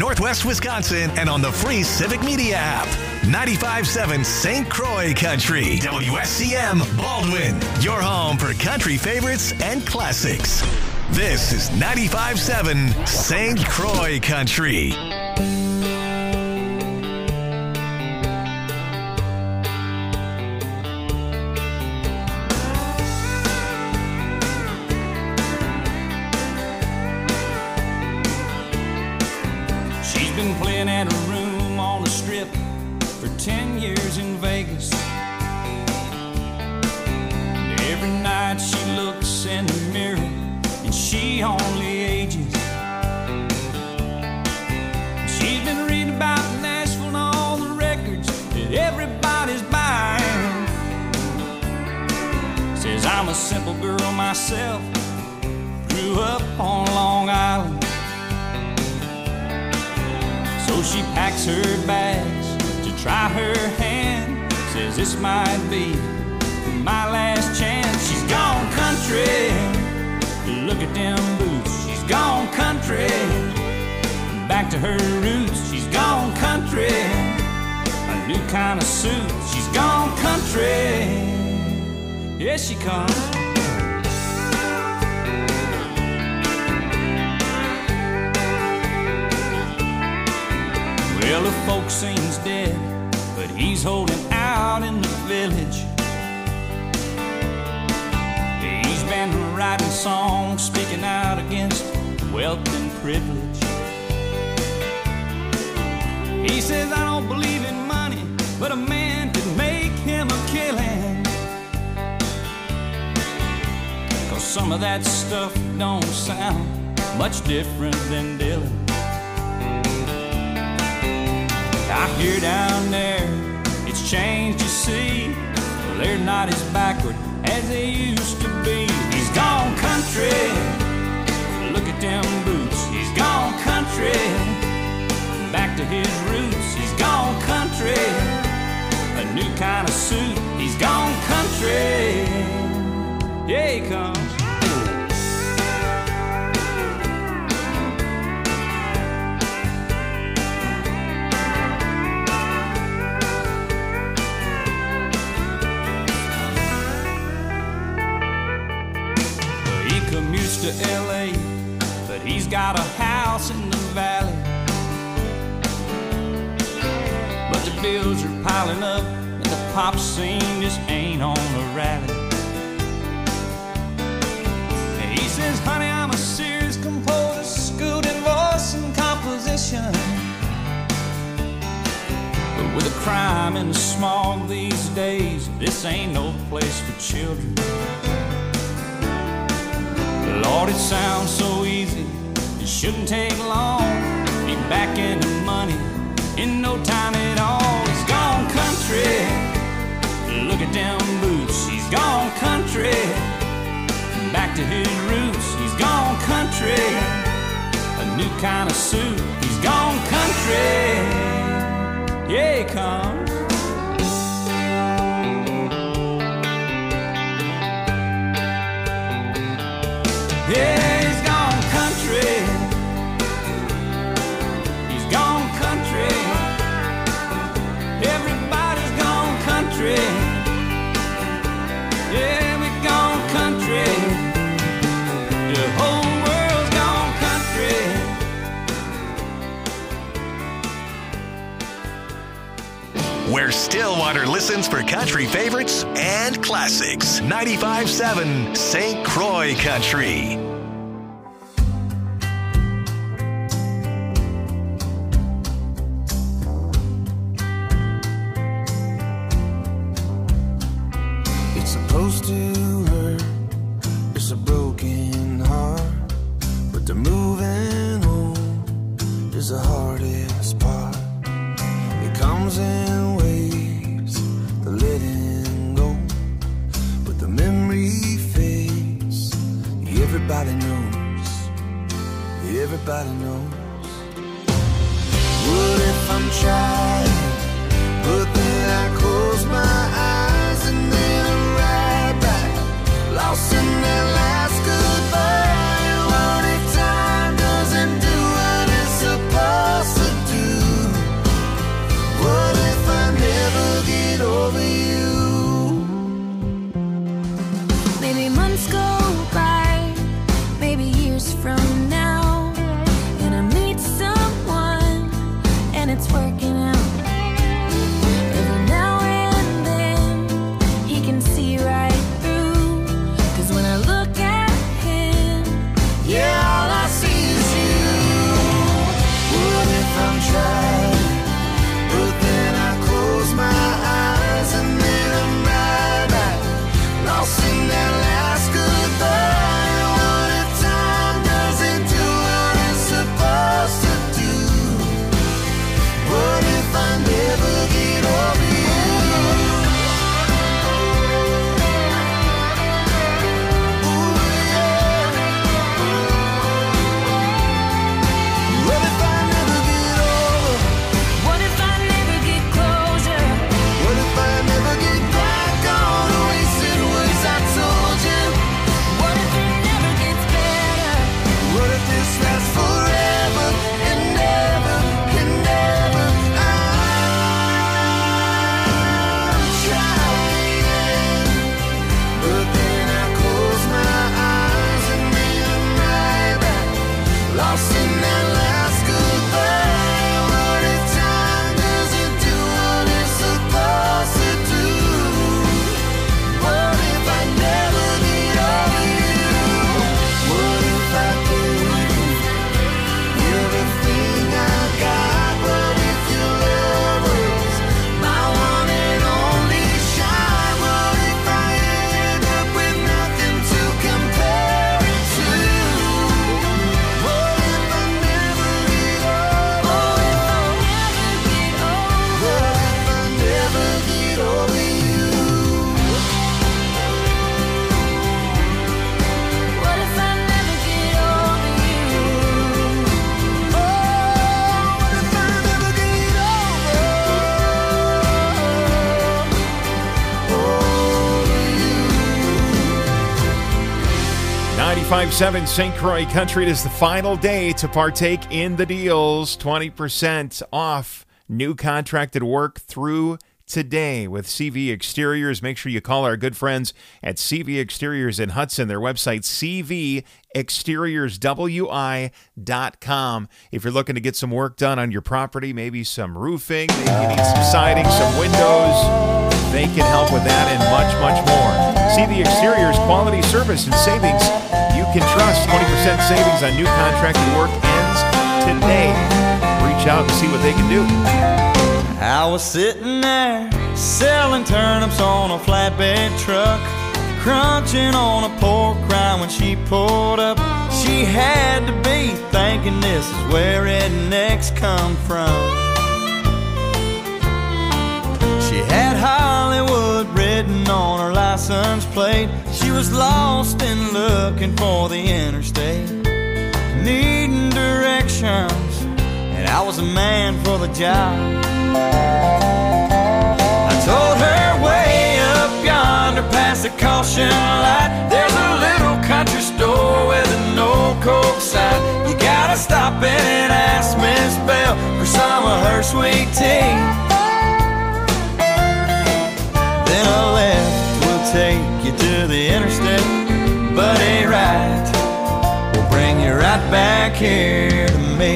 Northwest Wisconsin, and on the free Civic Media app. 95.7 St. Croix Country. WSCM Baldwin. Your home for country favorites and classics. This is 95.7 St. Croix Country. She's been playing at a room on the strip for 10 years in Vegas. And every night she looks in the mirror and she only ages. She's been reading about Nashville and all the records that everybody's buying. Says I'm a simple girl myself, grew up on Long Island. So she packs her bags to try her hand. Says this might be my last chance. She's gone country, look at them boots. She's gone country, back to her roots. She's gone country, a new kind of suit. She's gone country, here she comes. Well, the folk seems dead, but he's holding out in the village. He's been writing songs, speaking out against wealth and privilege. He says, I don't believe in money, but a man could make him a killing. 'Cause some of that stuff don't sound much different than Dylan. I hear down there, it's changed, you see. Well, they're not as backward as they used to be. He's gone country, look at them boots. He's gone country, back to his roots. He's gone country, a new kind of suit. He's gone country, yeah, he comes. To LA, but he's got a house in the valley. But the bills are piling up and the pop scene just ain't on a rally. And he says, honey, I'm a serious composer, schooled in voice and composition. But with the crime and the smog these days, this ain't no place for children. Lord, it sounds so easy, it shouldn't take long. Be back into money in no time at all. He's gone country, look at them boots. He's gone country, back to his roots. He's gone country, a new kind of suit. He's gone country, yeah, he comes. Yeah, he's gone country. He's gone country. Everybody's gone country. Yeah, we've gone country. The whole world's gone country. Where Stillwater listens for country favorites and classics. 95.7 St. Croix Country. It's supposed to hurt, it's a broken heart, but the moving on is the hardest part. It comes in waves, the letting go, but the memory fades. Everybody knows, everybody knows. What if I'm trying, but then I close my eyes and then I'm right back, lost in that last goodbye. What if time doesn't do what it's supposed to? 95.7 St. Croix Country. It is the final day to partake in the deals. 20% off new contracted work through today with CV Exteriors. Make sure you call our good friends at CV Exteriors in Hudson. Their website, cvexteriorswi.com. If you're looking to get some work done on your property, maybe some roofing, maybe you need some siding, some windows, they can help with that and much, much more. CV Exteriors, quality service and savings you can trust. 20% savings on new contracted work ends today. Reach out and see what they can do. I was sitting there selling turnips on a flatbed truck, crunching on a pork rind when she pulled up. She had to be thinking this is where rednecks come from. She had Hollywood written on her license plate. She was lost and looking for the interstate, needing directions, and I was a man for the job. I told her way up yonder past the caution light, there's a little country store with an old Coke sign. You gotta stop in and ask Miss Bell for some of her sweet tea. Then a left will take you to the interstate, but a right will bring you right back here to me.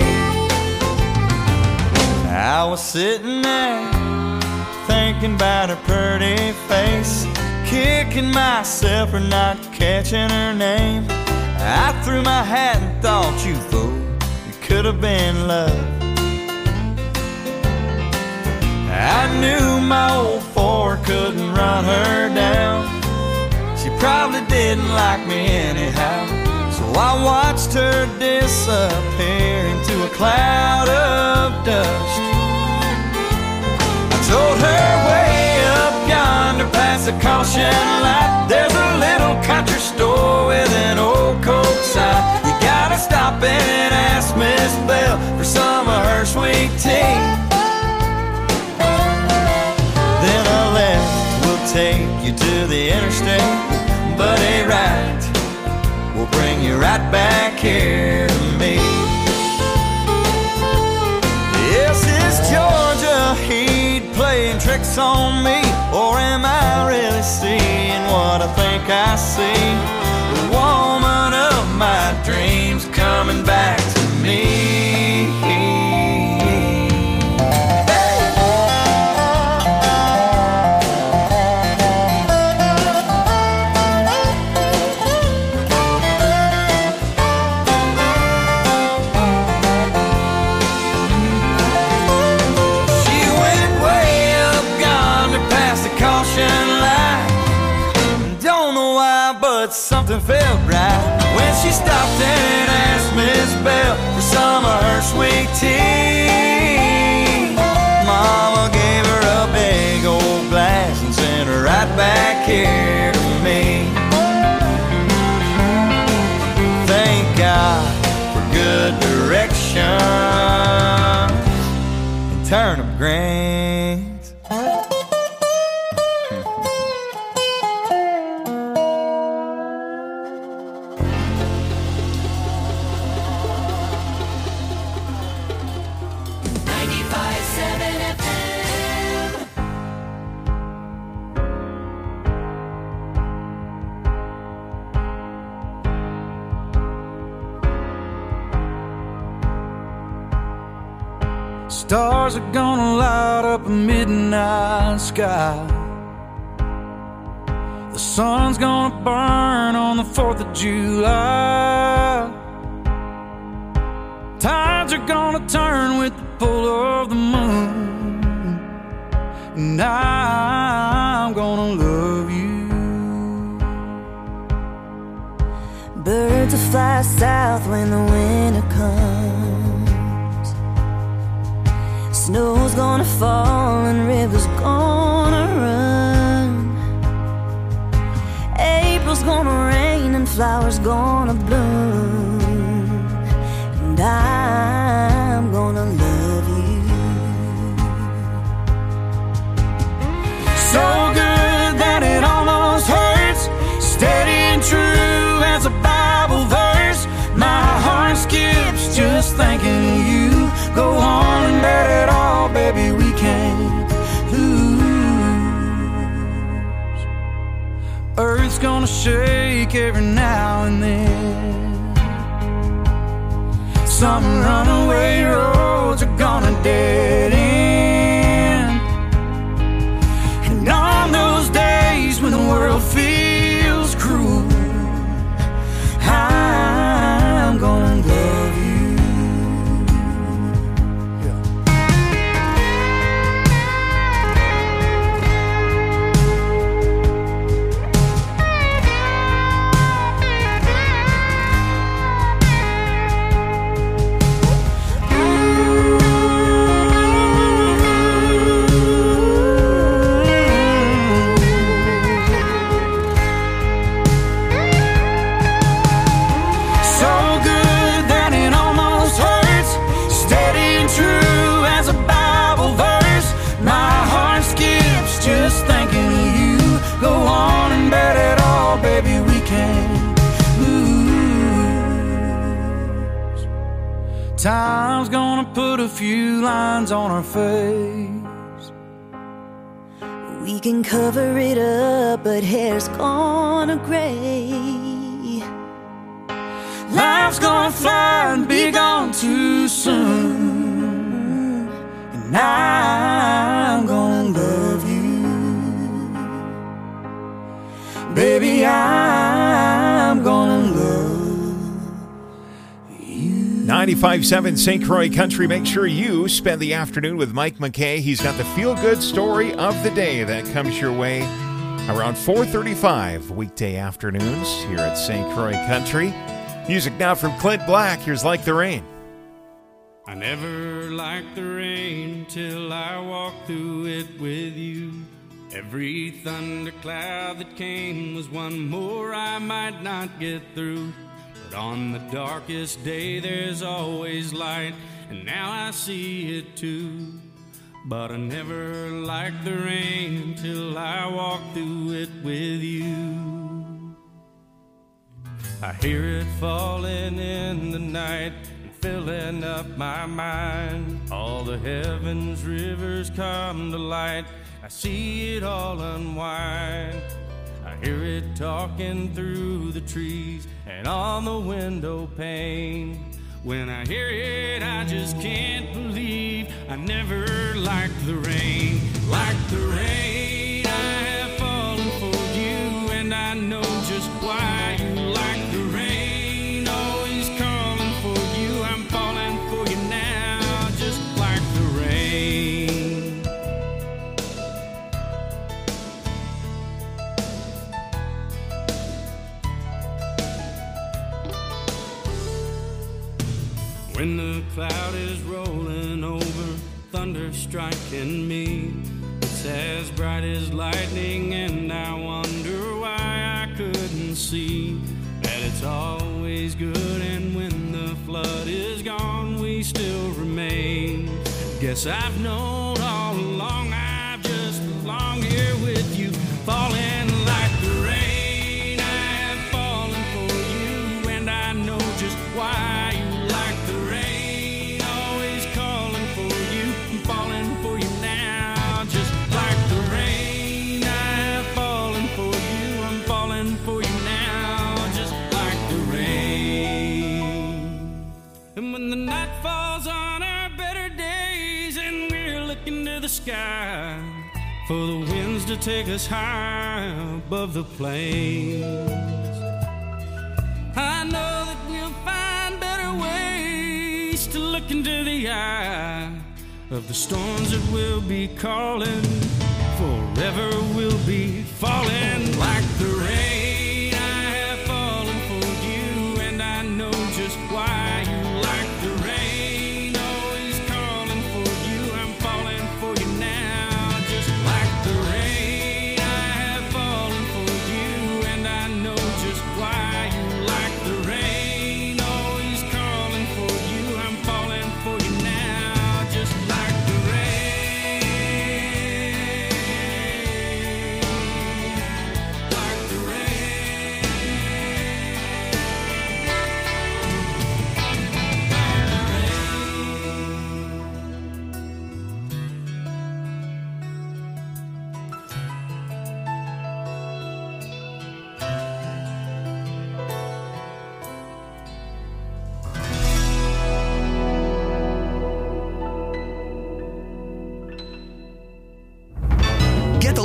I was sitting there thinking about her pretty face, kicking myself for not catching her name. I threw my hat and thought, you fool, it could have been love. I knew my old Ford couldn't run her down. She probably didn't like me anyhow, so I watched her disappear into a cloud of dust. I told her way up yonder past the caution light, there's a little country store with an old Coke sign. You gotta stop in and ask Miss Bell for some of her sweet tea. Then a left will take you to the interstate, but a right will bring you right back here to me. Yes, it's Georgia Heat playing tricks on me, or am I really seeing what I think I see? The woman of my dreams coming back to me. Something felt right when she stopped and asked Miss Bell for some of her sweet tea. Mama gave her a big old glass and sent her right back here to me. Thank God for good direction and turnip greens. Stars are gonna light up a midnight sky. The sun's gonna burn on the 4th of July. Tides are gonna turn with the pull of the moon, and I'm gonna love you. Birds will fly south when the winter comes. Snow's gonna fall and rivers gonna run. April's gonna rain and flowers gonna bloom, and I'm gonna love you. So good that it almost hurts, steady and true as a Bible verse. life's gonna shake every now and then. Some runaway roads are gonna dead end. And on those days when the world feels cruel, I'm gonna love you. Time's gonna put a few lines on our face. We can cover it up, but hair's gonna gray. Life's gonna fly and be gone too soon. And I'm gonna love you. Baby, I'm gonna love 95.7 St. Croix Country. Make sure you spend the afternoon with Mike McKay. He's got the feel-good story of the day that comes your way around 4:35 weekday afternoons here at St. Croix Country. Music now from Clint Black. Here's Like the Rain. I never liked the rain till I walked through it with you. Every thundercloud that came was one more I might not get through. But on the darkest day there's always light, and now I see it too. But I never liked the rain till I walked through it with you. I hear it falling in the night and filling up my mind. All the heavens rivers come to light, I see it all unwind. I hear it talking through the trees and on the window pane. When I hear it, I just can't believe I never liked the rain. Like the rain, I have fallen for you, and I know just why you like the rain. Always calling for you, I'm falling for you now, just like the rain. When the cloud is rolling over, thunder striking me, it's as bright as lightning, and I wonder why I couldn't see that it's always good, and when the flood is gone, we still remain. Guess I've known all along I've just belonged here with you, falling like the rain. I have fallen for you, and I know just why. Sky for the winds to take us high above the plains. I know that we'll find better ways to look into the eye of the storms that will be calling. Forever we'll be falling like the rain. I have fallen for you, and I know just why you like the rain. Like the rain.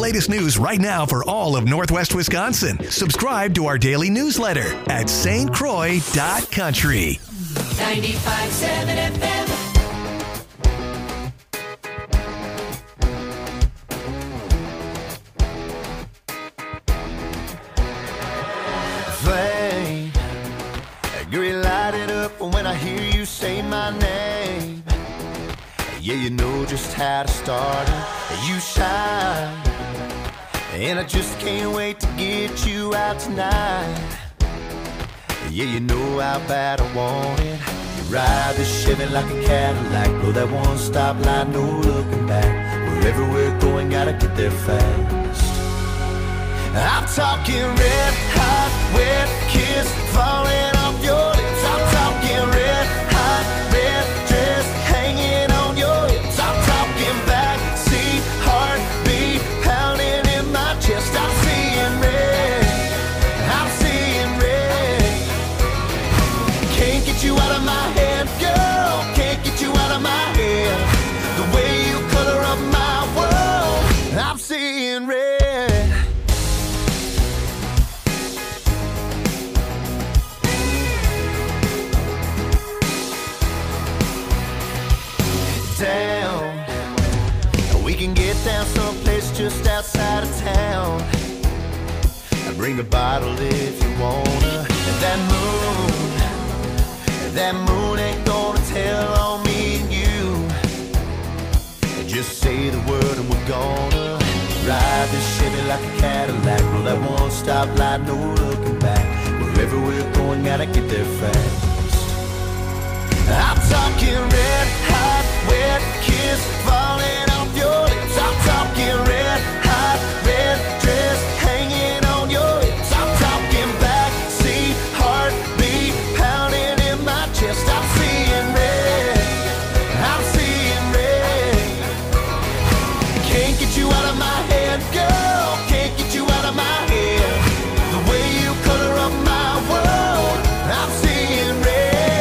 latest news right now for all of Northwest Wisconsin. Subscribe to our daily newsletter at stcroix.country. 95.7 FM. Flame, get lighted up when I hear you say my name. Yeah, you know just how to start it. You shine, and I just can't wait to get you out tonight. Yeah, you know how bad I want it. You ride the Chevy like a Cadillac, blow that one-stop light, no looking back. Wherever we're going, gotta get there fast. I'm talking red hot, wet kiss falling off your lips. I'm talking red hot, red dress hanging on your hips. I'm talking backseat heartbeat pounding in my chest. I'm seeing red, I'm seeing red. Can't get you out of my head, girl. Can't get you out of my head. The way you color up my world, I'm seeing red. Down, we can get down someplace just outside of town. Bring a bottle if you wanna. And that moon ain't gonna tell on me and you. Just say the word and we're gonna ride this Chevy like a Cadillac. Roll that one-stop light, no looking back. Wherever we're going, gotta get there fast. I'm talking red hot, wet kiss falling off your lips. I'm talking red hot, red dress hanging on your hips. I'm talking backseat heartbeat pounding in my chest. I'm seeing red, I'm seeing red. Can't get you out of my head, girl. Can't get you out of my head. The way you color up my world, I'm seeing red.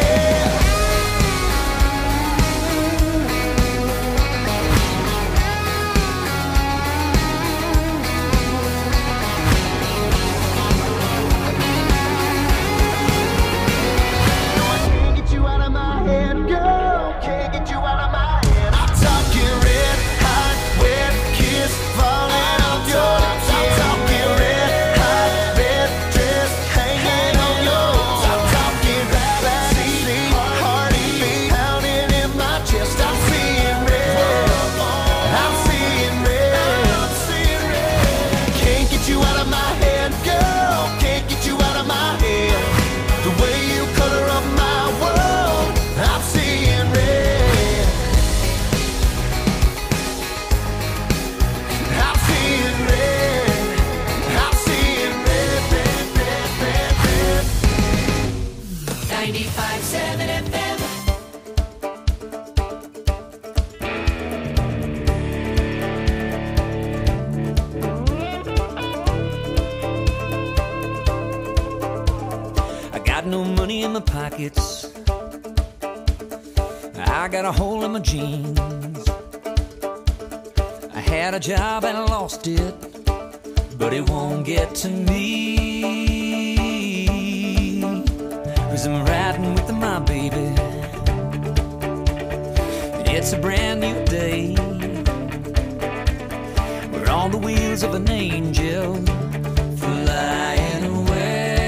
Pockets, I got a hole in my jeans. I had a job and I lost it, but it won't get to me, 'cause I'm riding with my baby. It's a brand new day. We're on the wheels of an angel flying away.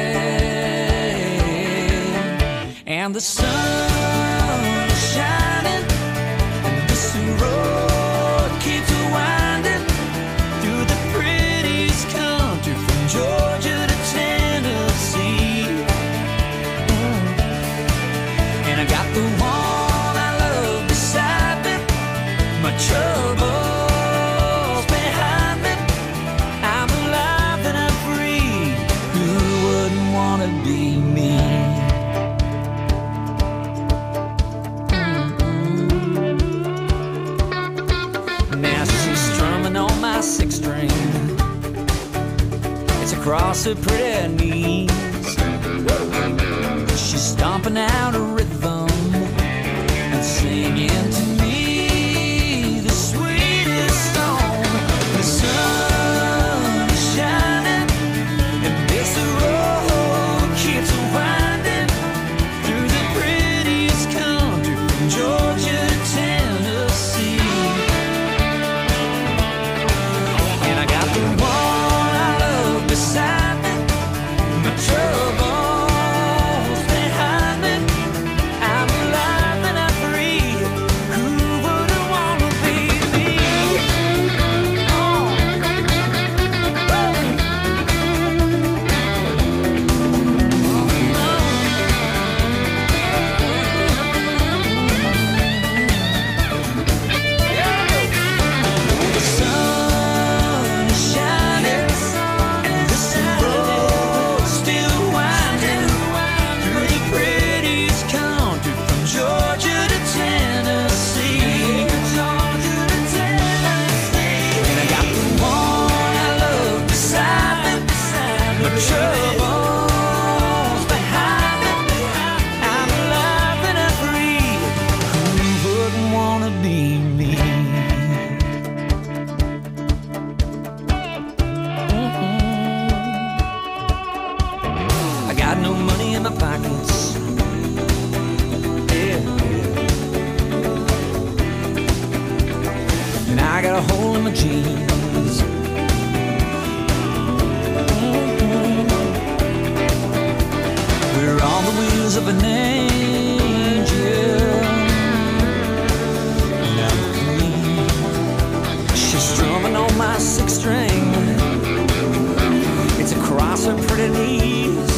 And the sun is shining, and this road keeps winding through the prettiest country from Georgia to Tennessee. And I got the one I love beside me, my troubles behind me. I'm alive and I'm free. Who wouldn't want to be me? Six string, it's across her pretty knees. She's stomping out a rhythm and singing to me the sweetest song. The sun I got a hole in my jeans. We're on the wheels of an angel. Now look at me. She's strumming on my sixth string. It's across her pretty knees.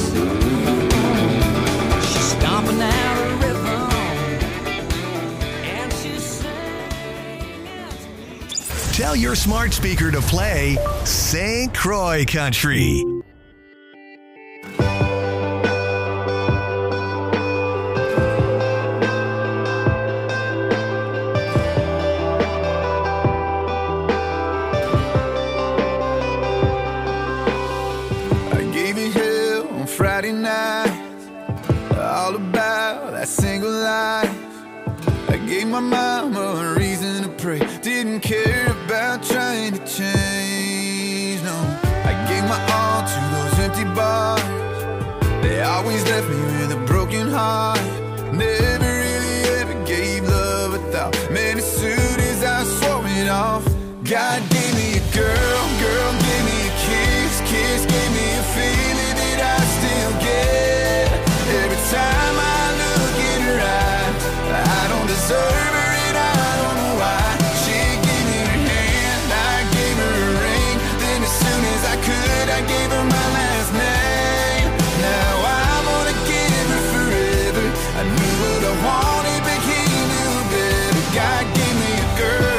She's stomping out a rhythm, and she sings. Tell your smart speaker to play St. Croix Country. Friday night, all about that single life. I gave my mama a reason to pray. Didn't care about trying to change, no. I gave my all to those empty bars. They always left me with a broken heart. Never really ever gave love a thought. Man, as soon as I swore it off, God gave me a girl, girl gave me a kiss, kiss gave me a feeling that I still get. Every time I look in her eyes, I don't deserve her and I don't know why. She gave me her hand, I gave her a ring. Then as soon as I could, I gave her my last name. Now I'm gonna give her forever. I knew what I wanted, but he knew better. God gave me a girl.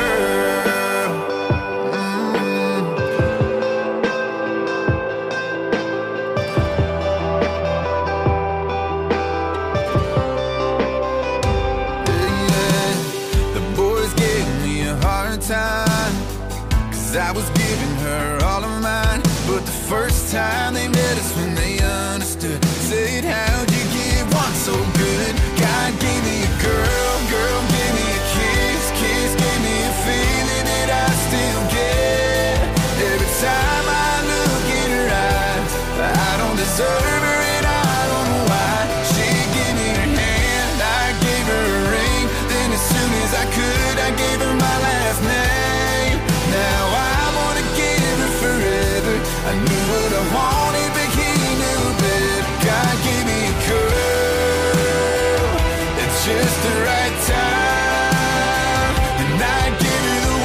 Time, 'cause I was giving her all of mine, but the first time they met us when they understood, said how'd you give one so good? God gave me a girl, girl gave me a kiss, kiss gave me a feeling that I still get. Every time I look in her eyes, I don't deserve her and I don't know why. She gave me her hand, I gave her a ring. Then as soon as I could, I gave her my last name. Now I wanna give her forever. I knew what I wanted, but he knew better. God gave me a girl at just the right time, and I give her the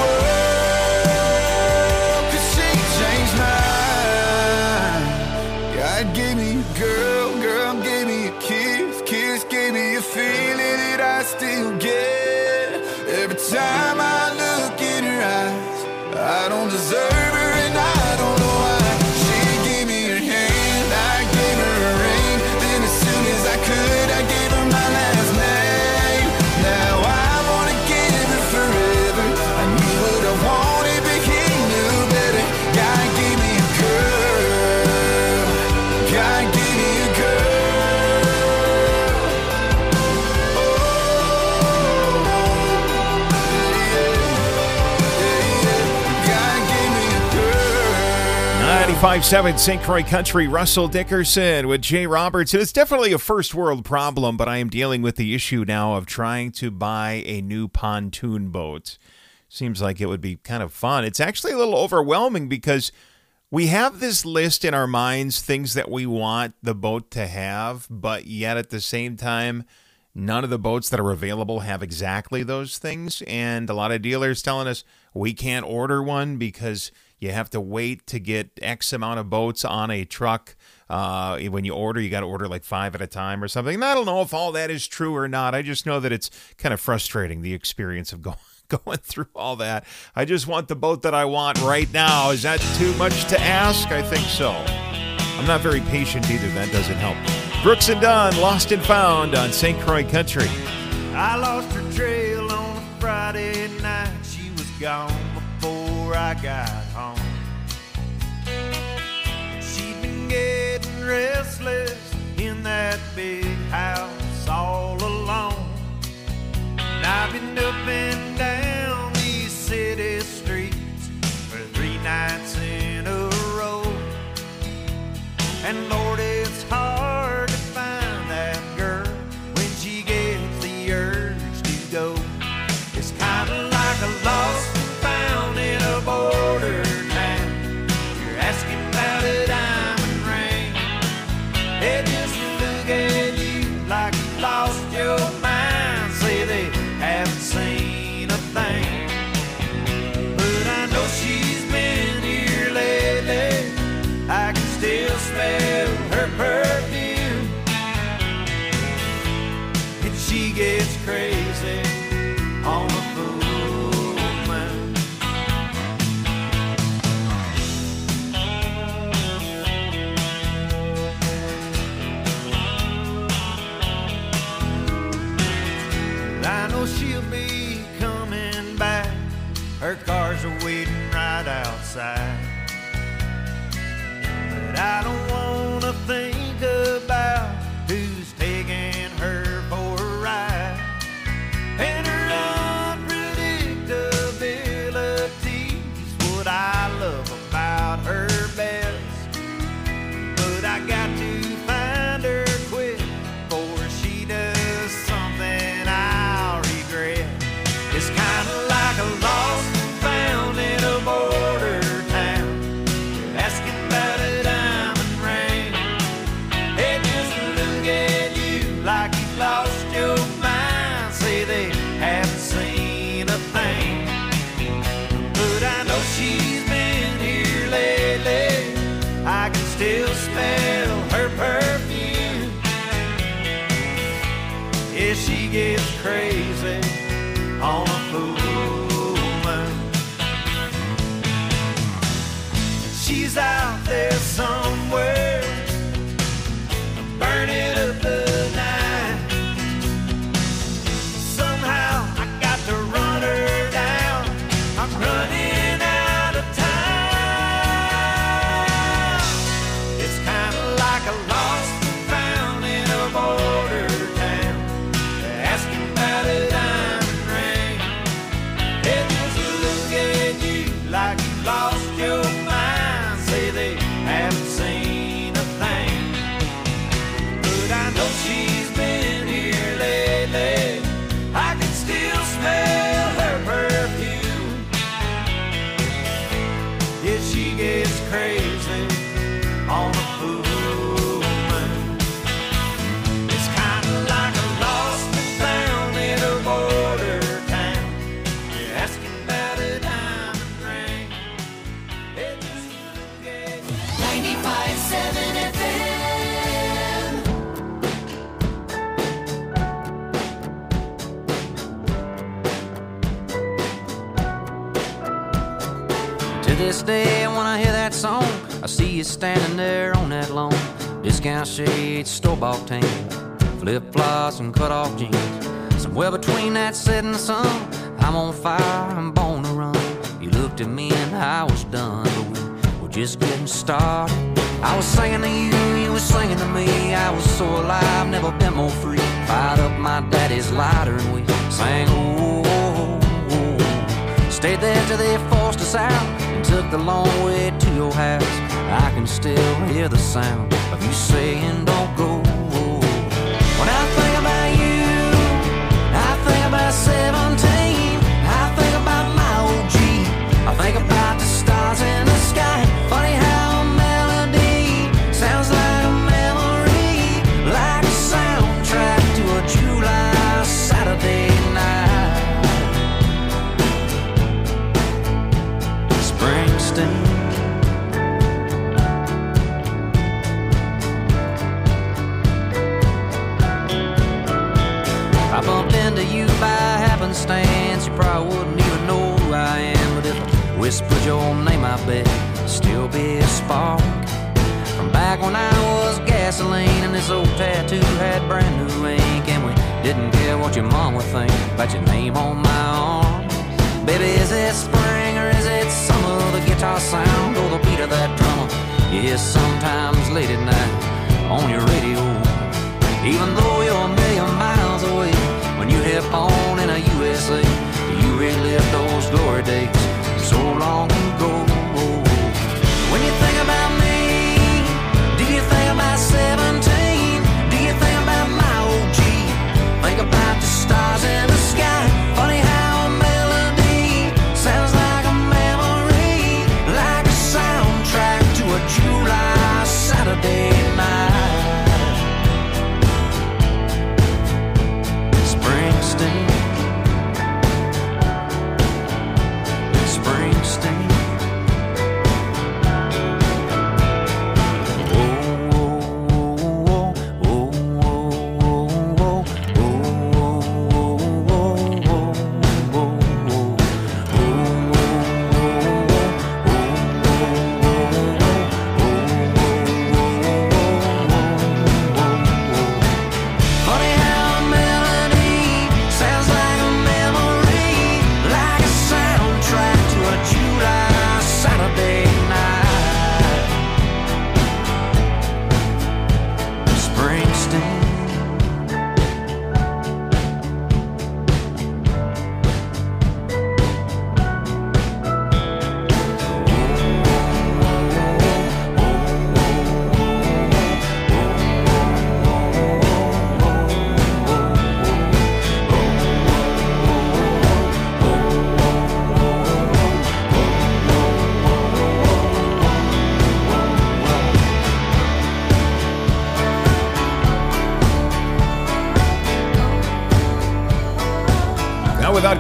world, 'cause she changed mine. God gave me a girl, girl gave me a kiss, kiss gave me a feeling that I still get. Every time I look in her eyes, I don't deserve her and I don't know why. She gave me her hand, I gave her a ring. Then as soon as I could, I gave her my last name. Now I wanna give her forever. I knew what I wanted, but he knew better. God gave me a girl. God gave me a girl. God gave me a girl. 95.7 St. Croix Country, Russell Dickerson with Jay Robertson. It's definitely a first world problem, but I am dealing with the issue now of trying to buy a new pontoon boat. Seems like it would be kind of fun. It's actually a little overwhelming because we have this list in our minds, things that we want the boat to have, but yet at the same time, none of the boats that are available have exactly those things. And a lot of dealers telling us we can't order one because you have to wait to get X amount of boats on a truck. When you order, you got to order like 5 at a time or something. And I don't know if all that is true or not. I just know that it's kind of frustrating, the experience of going through all that. I just want the boat that I want right now. Is that too much to ask? I think so. I'm not very patient either. That doesn't help. Brooks and Dunn, Lost and Found on St. Croix Country. I lost her trail on a Friday night. She was gone before I got home. She'd been getting restless in that big house all alone. And I've been up and down these city streets for 3 nights in a row. And Lord, it's hard to find that girl when she gets the urge to go. It's kind of like a lost and found Her cars are waiting right outside. But I don't wanna think about who's taking her for a ride. And her unpredictability's what I love about her best. But I got to find her quick before she does something I'll regret. It's kinda like a lost and found in a border town. You're asking about a diamond ring. They just look at you like you've lost your mind. Say they haven't seen a thing. But I know she's been here lately. I can still smell her perfume. Yeah, she gets crazy on a full moon. She's out there somewhere, burning up the night. Somehow I got to run her down. I'm running out of time. It's kind of like a lost and found in a border town. They're asking about a diamond ring. They just look at you like you lost your mind. Say they haven't seen a thing. But I know she's been here lately. I can still smell her perfume. Yeah, she gets crazy on a full moon. It's kind of like a lost and found in a border town. You're asking about a diamond ring. They just look at you. 95.7 FM. To this day, when I hear that song, I see you standing there on that lawn. Discount shades, store-bought tan, flip-flops and cut-off jeans. Somewhere between that setting sun, I'm on fire, I'm born to run. You looked at me and I was done, but we were just getting started. I was singing to you, you were singing to me. I was so alive, never been more free. Fired up my daddy's lighter and we sang, oh, oh, oh. Stayed there till they forced us out and took the long way to your house. I can still hear the sound of you saying don't go. When I think about you, I think about 17. I think about my old Jeep. I think about the stars in the sky. Funny how a melody sounds like a memory, like a soundtrack to a July Saturday night. Springsteen. I bumped into you by happenstance. You probably wouldn't even know who I am, but if I whispered your name, I bet it'd still be a spark. From back when I was gasoline and this old tattoo had brand new ink, and we didn't care what your mom would think about your name on my arm. Baby, is it spring or is it summer? The guitar sound or the beat of that drummer you hear sometimes late at night on your radio. Even though you're a million miles away, when you hit on in a USA, you relive those glory days so long ago. When you think about me, do you think about 17? Do you think about my old Jeep? Think about the stars in the sky. Funny how a melody sounds like a memory, like a soundtrack to a July Saturday night. Springsteen.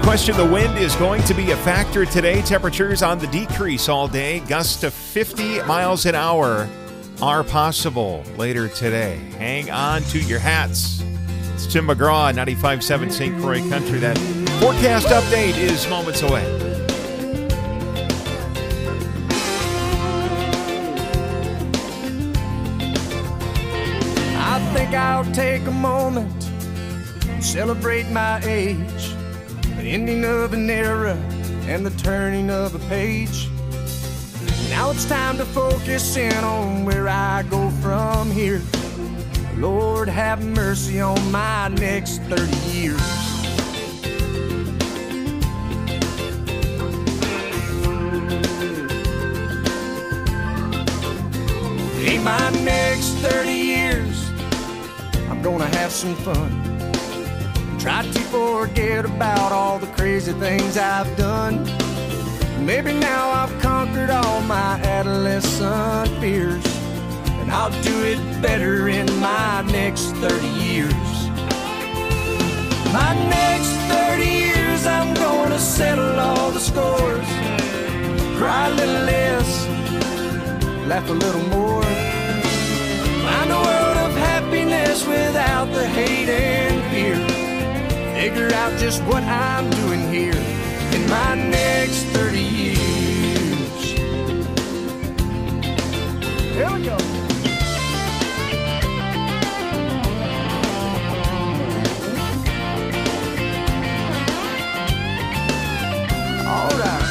question, the wind is going to be a factor today. Temperatures on the decrease all day. Gusts to 50 miles an hour are possible later today. Hang on to your hats. It's Tim McGraw, 95.7 St. Croix Country. That forecast update is moments away. I think I'll take a moment and celebrate my age, the ending of an era and the turning of a page. Now it's time to focus in on where I go from here. Lord, have mercy on my next 30 years. In my next 30 years, I'm gonna have some fun. Try to forget about all the crazy things I've done. Maybe now I've conquered all my adolescent fears, and I'll do it better in my next 30 years. My next 30 years, I'm gonna settle all the scores. Cry a little less, laugh a little more. Find a world of happiness without the hate and fear. Figure out just what I'm doing here in my next 30 years. Here we go. All right.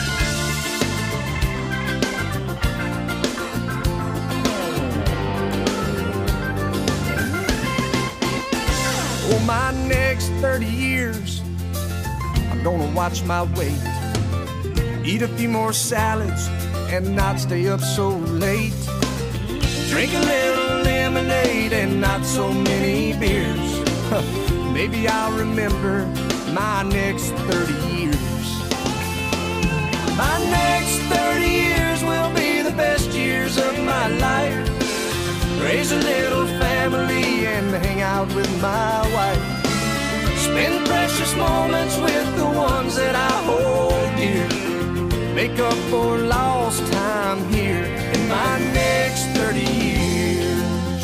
For my next 30 years, I'm gonna watch my weight, eat a few more salads, and not stay up so late. Drink a little lemonade and not so many beers. Maybe I'll remember my next 30 years. My next 30 years will be the best years of my life. Raise a little family and hang out with my wife. Spend precious moments with the ones that I hold dear. Make up for lost time here in my next 30 years.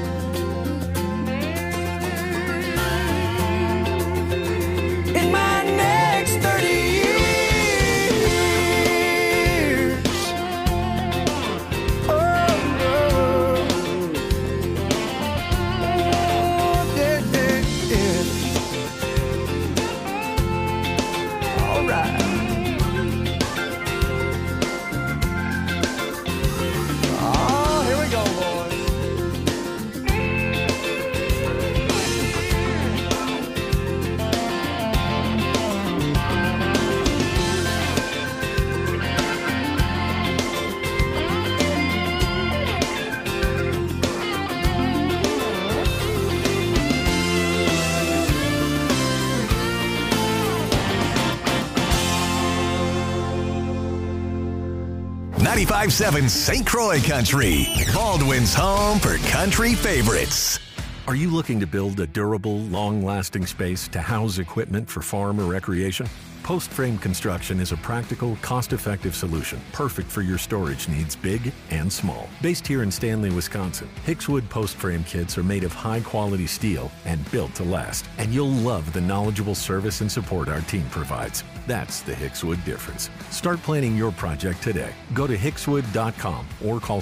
In my next 30 years. .7 St. Croix Country, Baldwin's home for country favorites. Are you looking to build a durable, long-lasting space to house equipment for farm or recreation? Post Frame Construction is a practical, cost-effective solution, perfect for your storage needs, big and small. Based here in Stanley, Wisconsin, Hickswood Post Frame kits are made of high-quality steel and built to last. And you'll love the knowledgeable service and support our team provides. That's the Hickswood difference. Start planning your project today. Go to hickswood.com or call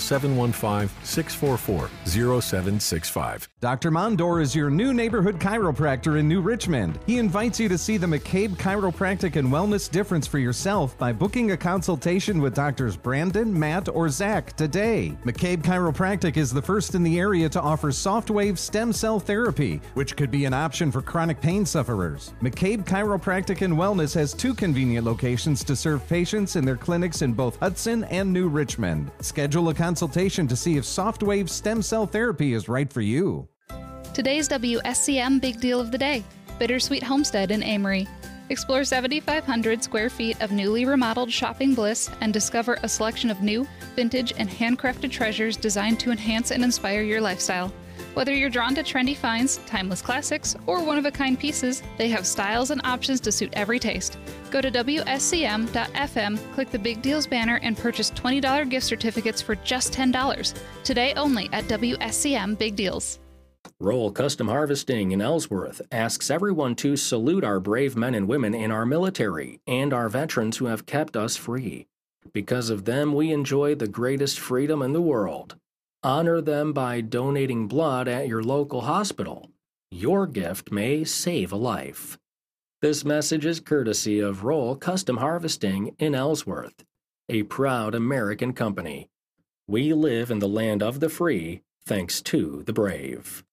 715-644-0765. Dr. Mondor is your new neighborhood chiropractor in New Richmond. He invites you to see the McCabe Chiropractic and Wellness difference for yourself by booking a consultation with Doctors Brandon, Matt, or Zach today. McCabe Chiropractic is the first in the area to offer soft-wave stem cell therapy, which could be an option for chronic pain sufferers. McCabe Chiropractic and Wellness has 2 convenient locations to serve patients in their clinics in both Hudson and New Richmond. Schedule a consultation to see if soft-wave stem cell therapy is right for you. Today's WSCM Big Deal of the Day, Bittersweet Homestead in Amory. Explore 7,500 square feet of newly remodeled shopping bliss and discover a selection of new, vintage, and handcrafted treasures designed to enhance and inspire your lifestyle. Whether you're drawn to trendy finds, timeless classics, or one-of-a-kind pieces, they have styles and options to suit every taste. Go to WSCM.FM, click the Big Deals banner, and purchase $20 gift certificates for just $10. Today only at WSCM Big Deals. Roll Custom Harvesting in Ellsworth asks everyone to salute our brave men and women in our military and our veterans who have kept us free. Because of them, we enjoy the greatest freedom in the world. Honor them by donating blood at your local hospital. Your gift may save a life. This message is courtesy of Roll Custom Harvesting in Ellsworth, a proud American company. We live in the land of the free, thanks to the brave.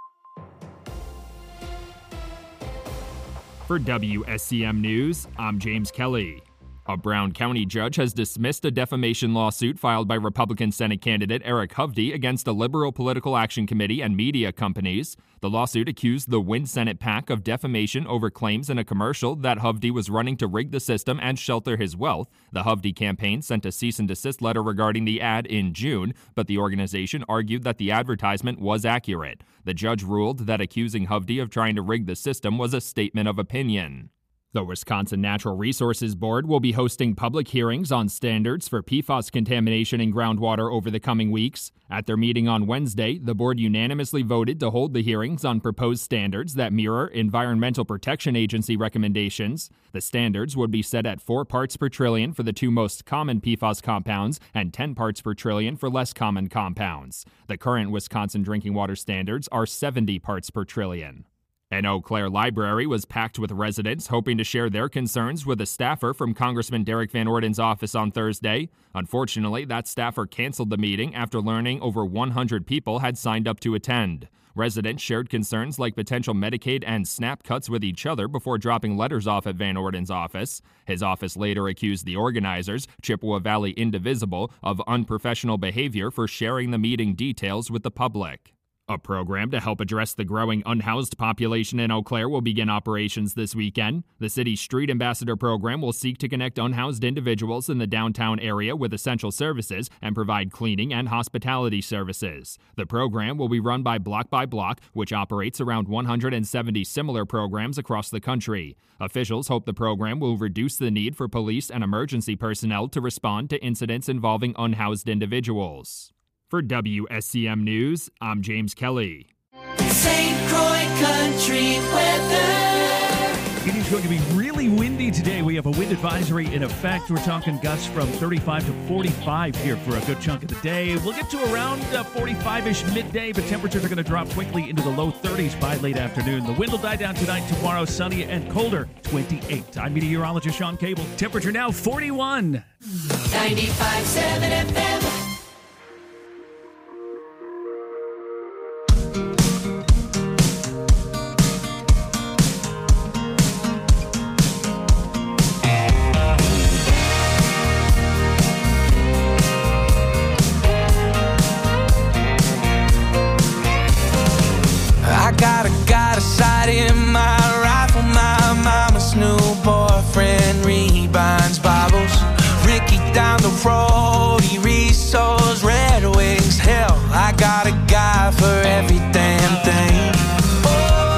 For WSCM News, I'm James Kelly. A Brown County judge has dismissed a defamation lawsuit filed by Republican Senate candidate Eric Hovde against a liberal political action committee and media companies. The lawsuit accused the Win Senate PAC of defamation over claims in a commercial that Hovde was running to rig the system and shelter his wealth. The Hovde campaign sent a cease and desist letter regarding the ad in June, but the organization argued that the advertisement was accurate. The judge ruled that accusing Hovde of trying to rig the system was a statement of opinion. The Wisconsin Natural Resources Board will be hosting public hearings on standards for PFAS contamination in groundwater over the coming weeks. At their meeting on Wednesday, the board unanimously voted to hold the hearings on proposed standards that mirror Environmental Protection Agency recommendations. The standards would be set at 4 parts per trillion for the 2 most common PFAS compounds and 10 parts per trillion for less common compounds. The current Wisconsin drinking water standards are 70 parts per trillion. An Eau Claire library was packed with residents hoping to share their concerns with a staffer from Congressman Derek Van Orden's office on Thursday. Unfortunately, that staffer canceled the meeting after learning over 100 people had signed up to attend. Residents shared concerns like potential Medicaid and SNAP cuts with each other before dropping letters off at Van Orden's office. His office later accused the organizers, Chippewa Valley Indivisible, of unprofessional behavior for sharing the meeting details with the public. A program to help address the growing unhoused population in Eau Claire will begin operations this weekend. The city's Street Ambassador program will seek to connect unhoused individuals in the downtown area with essential services and provide cleaning and hospitality services. The program will be run by Block, which operates around 170 similar programs across the country. Officials hope the program will reduce the need for police and emergency personnel to respond to incidents involving unhoused individuals. For WSCM News, I'm James Kelly. St. Croix Country weather. It is going to be really windy today. We have a wind advisory in effect. We're talking gusts from 35 to 45 here for a good chunk of the day. We'll get to around 45-ish midday, but temperatures are going to drop quickly into the low 30s by late afternoon. The wind will die down tonight, tomorrow sunny and colder, 28. I'm meteorologist Sean Cable. Temperature now 41. 95.7 FM. Down the road, he resows Red Wings. Hell, I got a guy for every damn thing. Oh,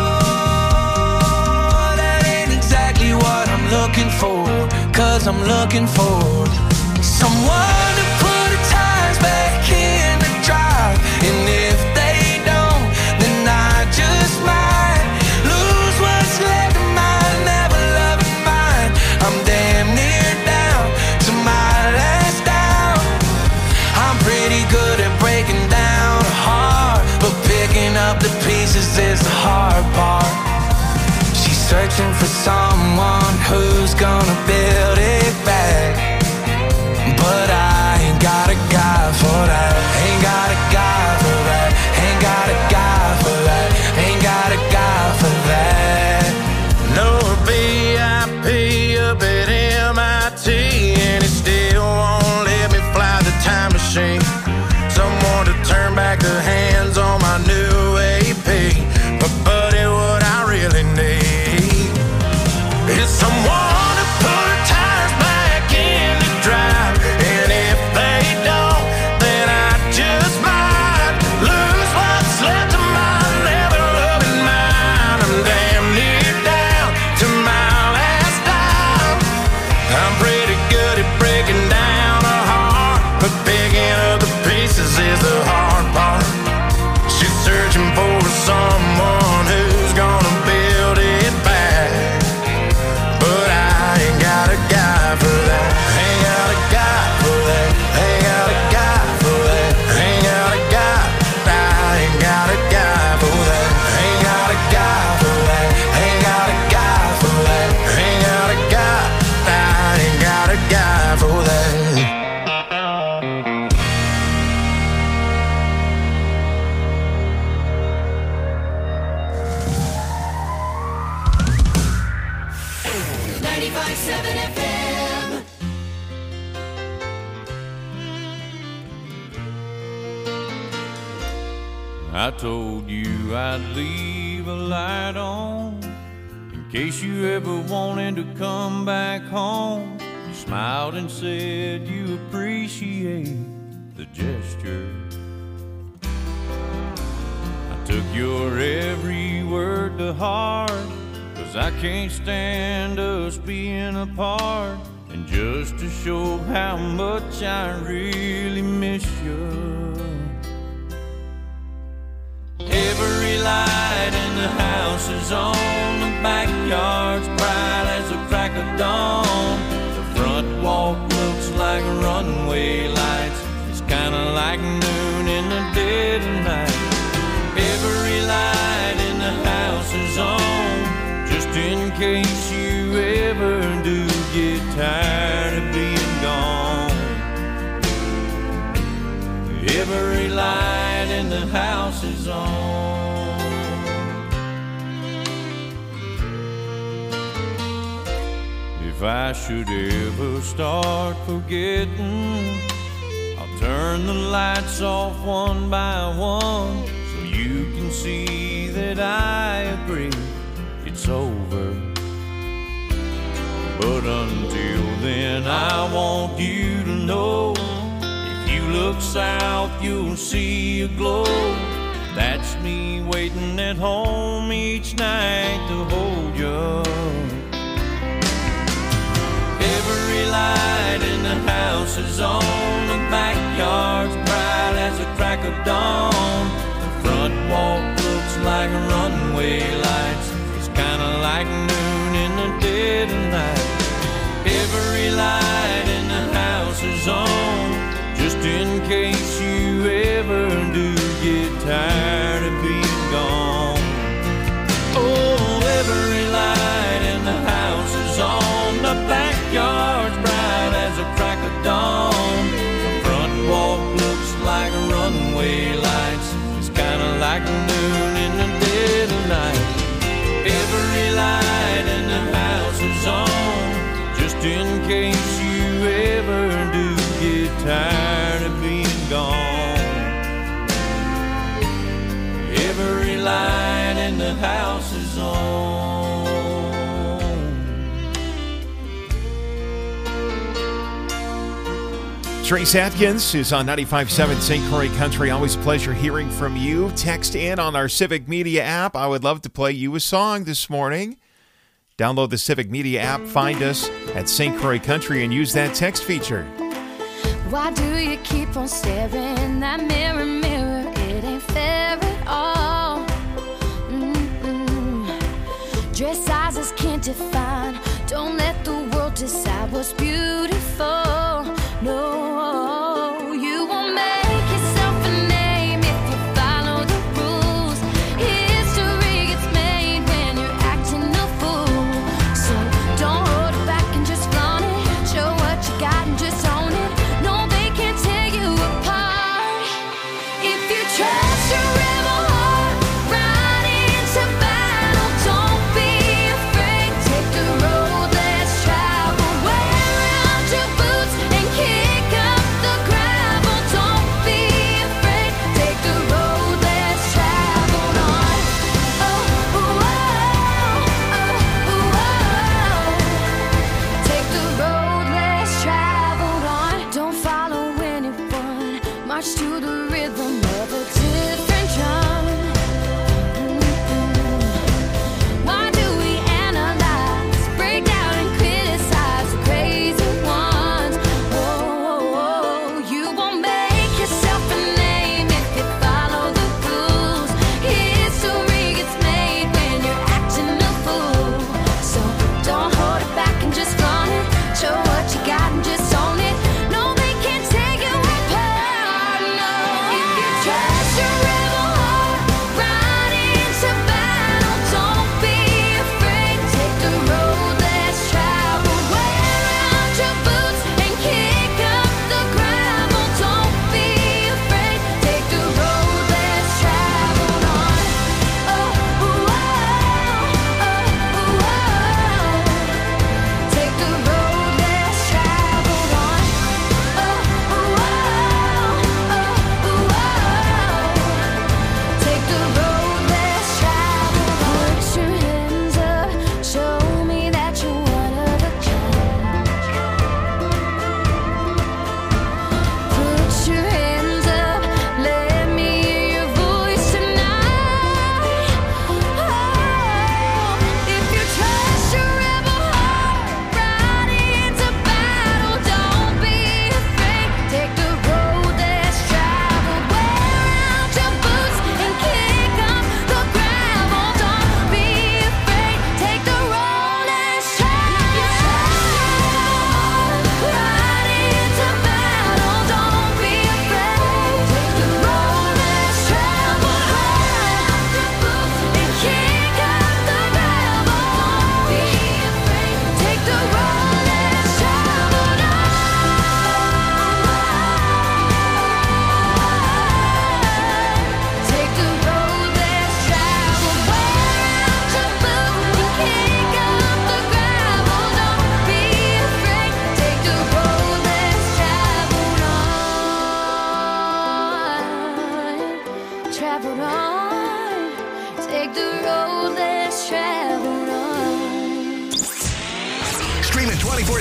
that ain't exactly what I'm looking for, 'cause I'm looking for someone to put the tires back in the drive. And if they don't, then I just might lose what's left of my never loving mind. I'm damn near down to my last down. I'm pretty good at breaking down a heart, but picking up the pieces is the hard part. She's searching for someone who's gonna build it back, but I ain't got a guy for that. Ain't got a guy for that. Ain't got a guy for that. Ain't got a guy for that. No BIP up at MIT, and it still won't let me fly the time machine. Someone to turn back the hands on my new AP. But buddy, what I really need is someone to put I told you I'd leave a light on in case you ever wanted to come back home. You smiled and said you appreciate the gesture. I took your every word to heart, 'cause I can't stand us being apart. And just to show how much I really miss you, every light in the house is on. The backyard's bright as the crack of dawn. The front walk looks like runway lights. It's kinda like noon in the dead of night. Every light in the house is on, just in case you ever do get tired of being gone. Every light in the house is on. If I should ever start forgetting, I'll turn the lights off one by one, so you can see that I agree it's over. But until then, I want you to know, if you look south, you'll see a glow. That's me waiting at home each night to hold you. Every light in the house is on. The backyard's bright as the crack of dawn. The front walk looks like runway lights. It's kinda like noon in the dead of night. Every light in the house is on, just in case you ever do get tired of being gone. Oh, every light in the house is on. The backyard's bright as a crack of dawn. The front walk looks like runway lights. It's kinda like noon in the dead of night. Every light in the house is on, just in case you ever do get tired of being gone. Every light in the house is on. Trace Atkins is on 95.7 St. Croix Country. Always a pleasure hearing from you. Text in on our Civic Media app. I would love to play you a song this morning. Download the Civic Media app, find us at St. Croix Country, and use that text feature. Why do you keep on staring in that mirror, mirror? It ain't fair at all. Dress sizes can't define. Don't let the world decide what's beautiful. No, you won't make yourself a name if you follow the rules. History gets made when you're acting a fool. So don't hold it back and just flaunt it. Show what you got and just own it. No, they can't tear you apart. If you trust your rebel heart, ride into battle. Don't be afraid. Take the road less traveled. Wear out your boots.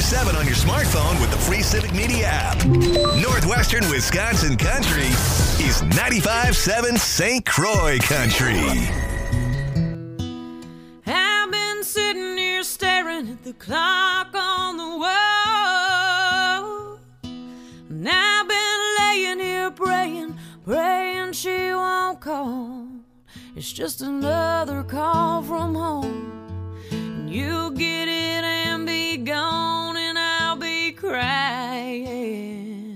24/7 on your smartphone with the free Civic Media app. Northwestern Wisconsin Country is 95.7 St. Croix Country. I've been sitting here staring at the clock on the wall, and I've been laying here praying she won't call. It's just another call from home, and you'll get it and be gone, and I'll be crying.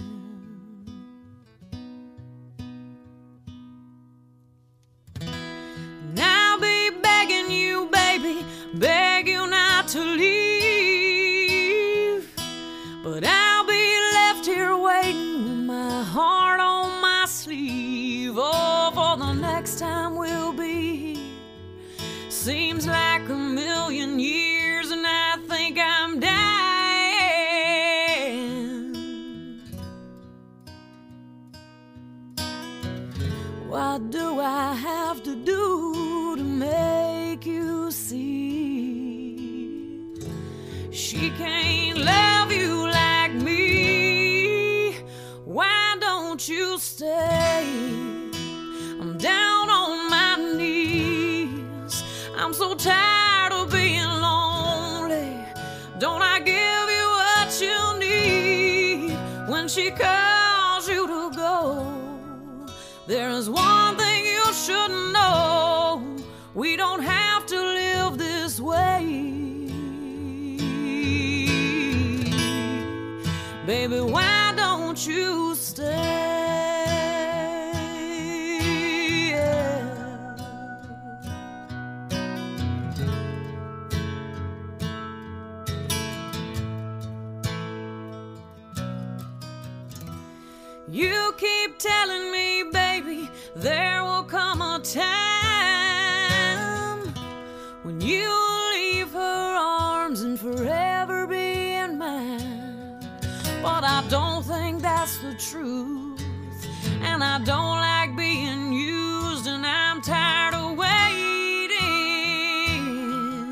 And I'll be begging you, baby, beg you not to leave, but I'll be left here waiting with my heart on my sleeve. Oh, for the next time we'll be here seems like a million years, and I think I'm dying. What do I have to do to make you see she can't love you like me? Why don't you stay? I'm down on my knees. I'm so tired of being lonely. Don't I give you what you need when she calls you to go? There is one thing you should know: we don't have to live this way. Baby, why don't you stay? You keep telling me, baby, there will come a time when you'll leave her arms and forever be in mine. But I don't think that's the truth, and I don't like being used, and I'm tired of waiting.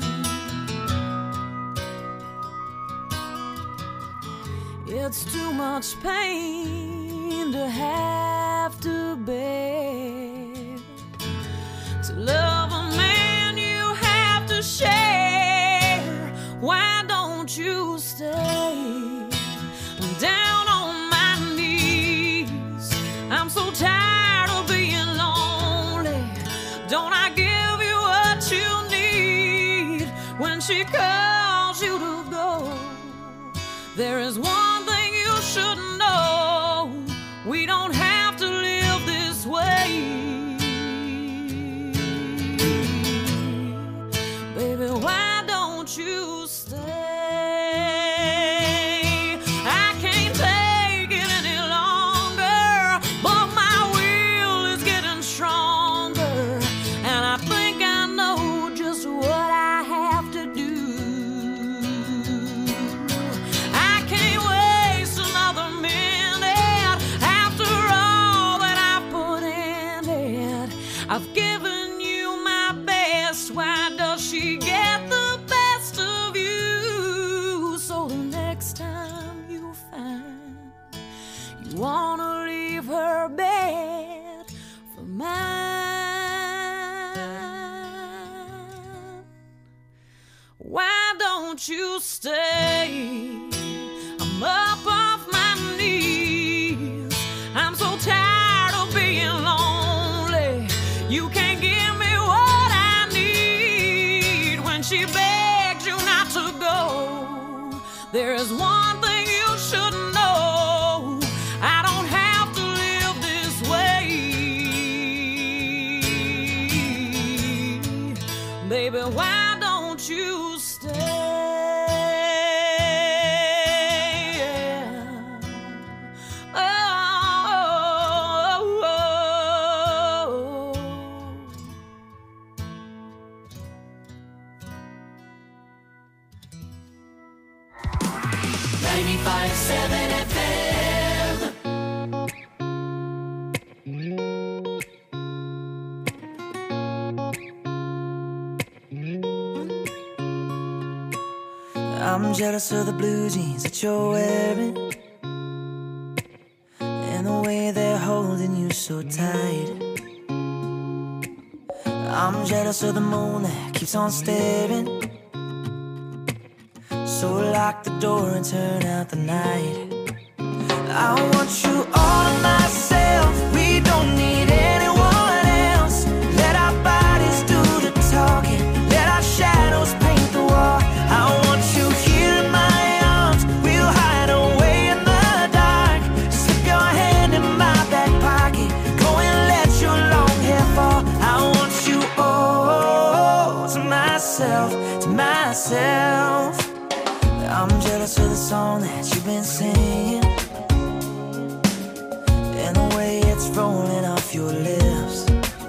It's too much pain to have to bear. To love a man you have to share. Why don't you stay? I'm down on my knees. I'm so tired of being lonely. Don't I give you what you need when she calls you to go? There is one thing you should know: we don't have to live this way. Baby, why don't you stay? I can't take it any longer, but my will is getting stronger, and I think I know just what I have to do. I can't waste another minute after all that I've put in it. I've given you my best. Why does she get the best of you? So the next time you find you wanna leave her bed for mine, why don't you stay? I'm up off my knees. I'm so tired of being lonely. You can't give me what I need when she begs you not to go. There is one thing you should know: I don't have to live this way. Baby, why don't you stay? I'm jealous of the blue jeans that you're wearing, and the way they're holding you so tight. I'm jealous of the moon that keeps on staring, so lock the door and turn out the night. I want you all to myself, we don't need anyone else. Let our bodies do the talking, let our shadows paint the wall. I want you here in my arms, we'll hide away in the dark. Slip your hand in my back pocket, go and let your long hair fall. I want you all to myself, to myself. I'm jealous of the song that you've been singing, and the way it's rolling off your lips.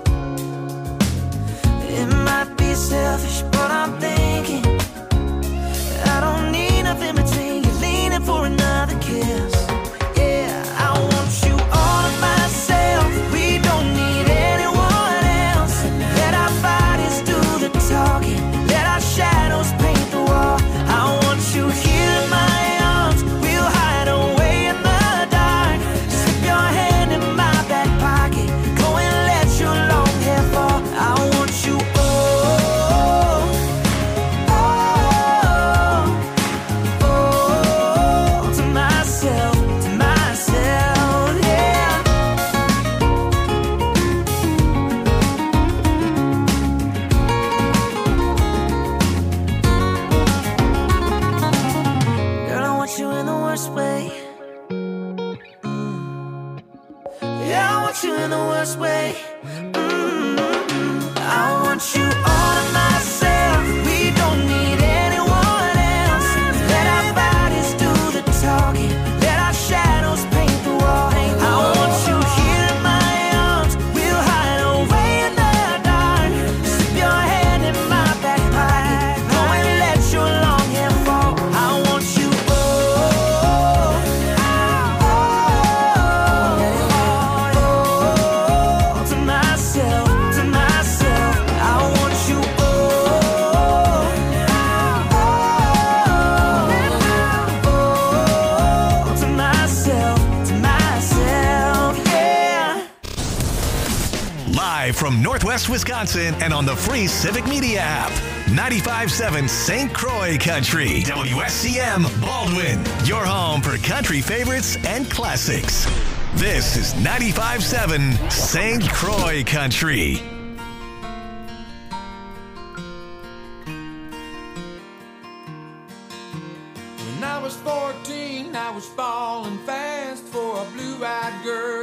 It might be selfish, but I'm thinking I don't need nothing between you, leaning for another kiss. Yeah, I want you all to myself, we don't need anyone else. Let our bodies do the talking, let our shadows paint the wall. I want you here in my arms, we'll hide away in the dark. Slip your hand in my back pocket, go and let your long hair fall. I want you to myself, yeah. Girl, I want you in the worst way. Yeah, I want you in the worst way. I want you all to myself, we don't need anyone else. Let our bodies do the talking, let our shadows paint the wall. I want you here in my arms, we'll hide away in the dark. Slip your hand in my back pocket, go and let your long hair fall. I want you to myself, to myself. I want you to myself, yeah. Live from Northwest Wisconsin and on the free Civic Media app. 95.7 St. Croix Country. WSCM Baldwin. Your home for country favorites and classics. This is 95.7 St. Croix Country. When I was 14, I was falling fast for a blue-eyed girl.